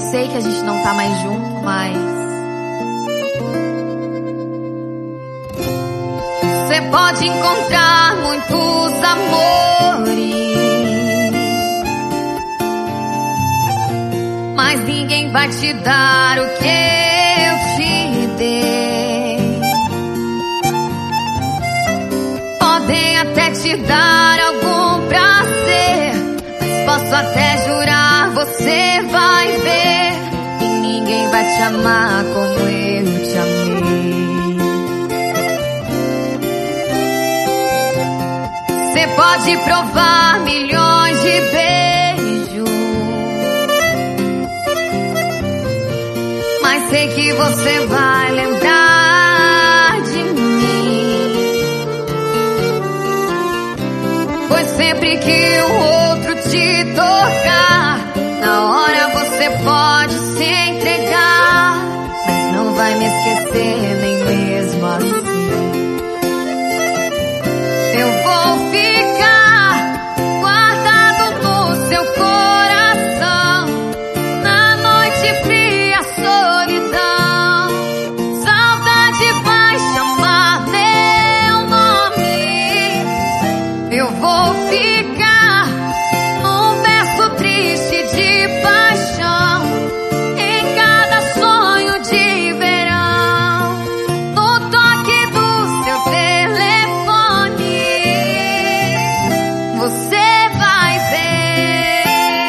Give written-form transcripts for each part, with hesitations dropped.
sei que a gente não tá mais junto, mas você pode encontrar muitos amores, mas ninguém vai te dar o que eu te dei. Podem até te dar algum prazer, mas posso até jurar, você vai ver que ninguém vai te amar como eu te amei. Você pode provar milhões de beijos, mas sei que você vai lembrar de mim, pois sempre que o outro te tocar, na hora você pode se entregar, mas não vai me esquecer nem mesmo assim. Eu vou ficar guardado no seu coração, na noite fria, solidão. Saudade vai chamar meu nome. Eu vou ficar num verso triste de paixão, em cada sonho de verão, no toque do seu telefone. Você vai ver.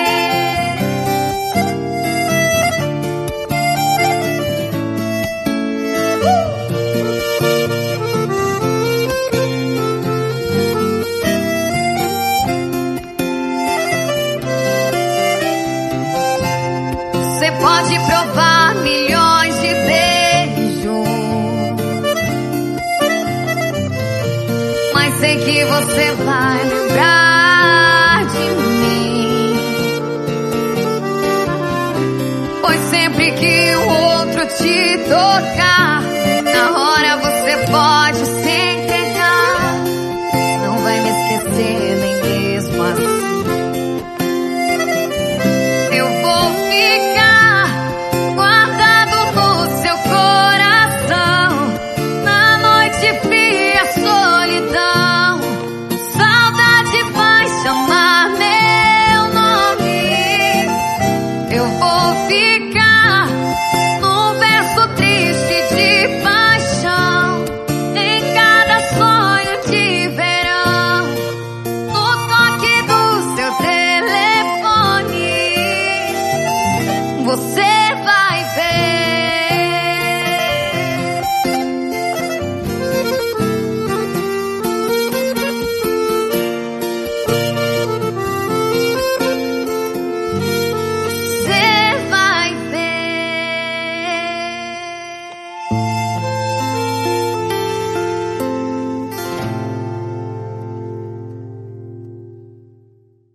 Você pode provar milhões de beijos, mas sei que você vai lembrar de mim, pois sempre que o outro te tocar, na hora você pode se entregar, não vai me esquecer nem mesmo assim. Eu vou ficar guardado no seu coração, na noite fria, solidão. Saudade vai chamar meu nome. Eu vou ficar num verso triste de paixão, em cada sonho de verão, no toque do seu telefone. Você